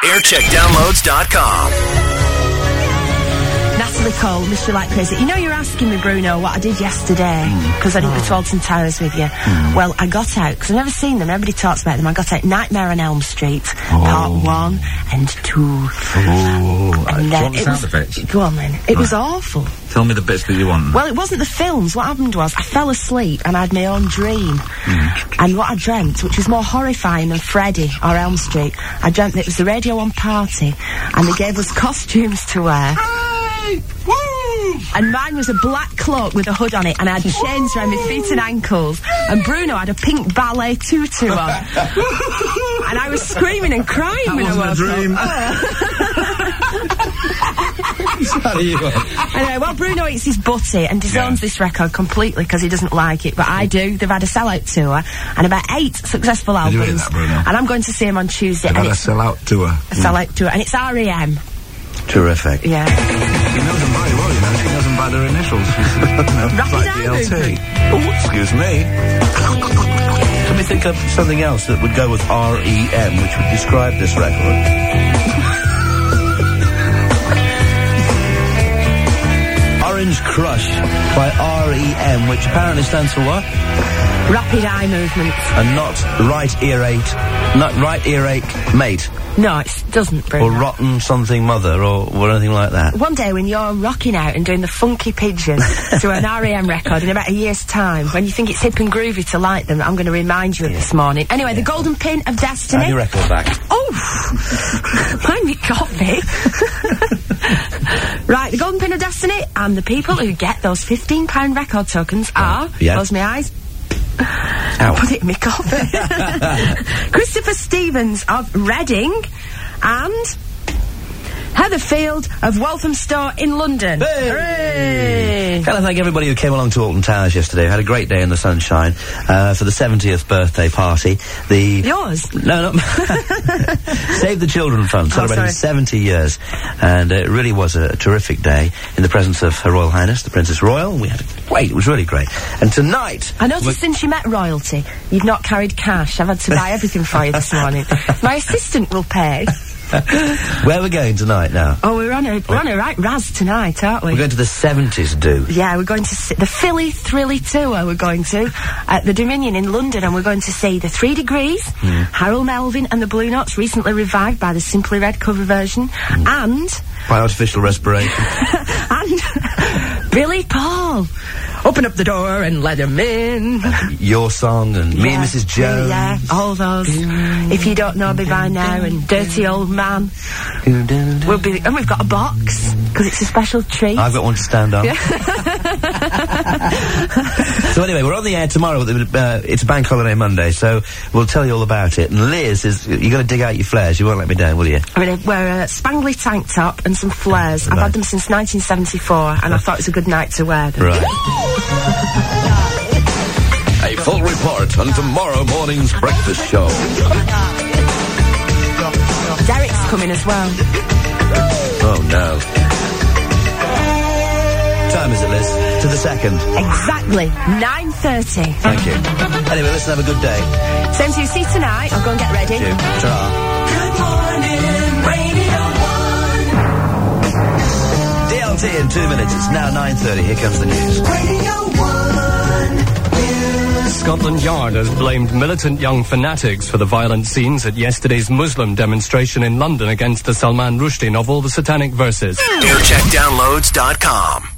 Aircheckdownloads.com. Natalie Cole, Mystery Like Crazy. You know, you're asking me, Bruno, what I did yesterday, because I didn't go to Alton Towers with you. Well, I got out, because I've never seen them, everybody talks about them. I got out Nightmare on Elm Street, part 1 and 2. And then it was... Go on, then. It was awful. Tell me the bits that you want. Well, it wasn't the films. What happened was, I fell asleep and I had my own dream. And what I dreamt, which was more horrifying than Freddy or Elm Street, I dreamt that it was the Radio 1 party, and they gave us costumes to wear. Woo! And mine was a black cloak with a hood on it, and I had chains around my feet and ankles. And Bruno had a pink ballet tutu on. And I was screaming and crying when I woke up. Anyway, well, Bruno eats his butty and disowns this record completely because he doesn't like it, but I do. They've had a sellout tour and about 8 successful albums. And I'm going to see him on Tuesday. They've had a sellout tour. A sellout tour, and it's R.E.M. Terrific. Yeah. She knows them very well, you know. She knows them by their initials. Rapid like eye DLT. movement. Oh, excuse me. Can we think of something else that would go with R.E.M., which would describe this record? Orange Crush by R.E.M., which apparently stands for what? Rapid eye movement. And not right earache mate. No, it doesn't, Bruno. Or rotten something mother, or anything like that. One day when you're rocking out and doing the funky pigeon to an R.E.M. record in about a year's time, when you think it's hip and groovy to like them, I'm going to remind you of this morning. Anyway, the Golden Pin of Destiny. Have your record back. Oh! Mind me coffee. Right, the Golden Pin of Destiny, and the people who get those £15 record tokens are... Close my eyes. Ow. Put it in my coffee. Christopher Stevens of Reading and Heatherfield of Walthamstow in London. Hey! Hooray! Can I thank everybody who came along to Alton Towers yesterday? Had a great day in the sunshine for the 70th birthday party. Yours? No, Save the Children Fund, celebrating 70 years. And it really was a terrific day in the presence of Her Royal Highness, the Princess Royal. We had it was really great. And tonight... I noticed since you met royalty, you've not carried cash. I've had to buy everything for you this morning. My assistant will pay. Where are we going tonight now? Oh, we're on a right razz tonight, aren't we? We're going to the 70s do. Yeah, we're going to see the Philly Thrilly tour. We're going to at the Dominion in London, and we're going to see the 3 Degrees, Harold Melvin and the Blue Notes, recently revived by the Simply Red cover version, and by artificial respiration, and Billy Paul. Open up the door and let him in. Your song and Me and Mrs. Jones. Yeah, all those. If you don't know me by now, and Dirty Old Man. And we've got a box because it's a special treat. I've got one to stand on. So anyway, we're on the air tomorrow. It's a bank holiday Monday, so we'll tell you all about it. And Liz you're going to dig out your flares. You won't let me down, will you? I'm going to wear a spangly tank top and some flares. I've had them since 1974, and I thought it was a good night to wear them. Right. A full report on tomorrow morning's breakfast show. Derek's coming as well. Oh, no. Time is it, Liz? To the second. Exactly. 9:30. Thank you. Anyway, listen, have a good day. Same to you. See you tonight. I'll go and get ready. Thank you. Ta-ra. Good morning, Radio 1. DLT in 2 minutes. It's now 9:30. Here comes the news. Radio 1 News. Scotland Yard has blamed militant young fanatics for the violent scenes at yesterday's Muslim demonstration in London against the Salman Rushdie novel, The Satanic Verses. Aircheckdownloads.com.